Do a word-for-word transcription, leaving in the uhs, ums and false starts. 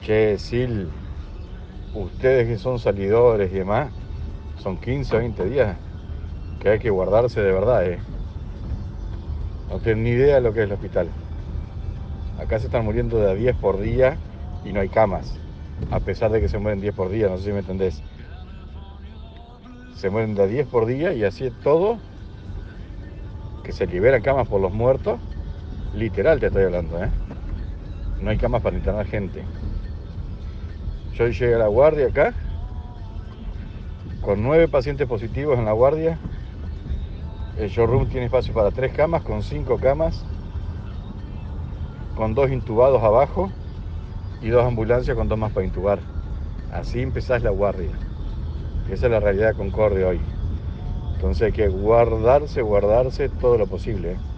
Che, Sil, ustedes que son salidores y demás, son quince o veinte días que hay que guardarse de verdad, ¿eh? No tienen ni idea de lo que es el hospital. Acá se están muriendo de a diez por día y no hay camas, a pesar de que se mueren diez por día, no sé si me entendés. Se mueren de a diez por día y así es todo, que se liberan camas por los muertos, literal te estoy hablando, ¿eh? No hay camas para internar gente. Yo llegué a la guardia acá, con nueve pacientes positivos en la guardia. El showroom tiene espacio para tres camas, con cinco camas, con dos intubados abajo y dos ambulancias con dos más para intubar. Así empezás la guardia. Esa es la realidad de Concordia hoy. Entonces hay que guardarse, guardarse todo lo posible, ¿eh?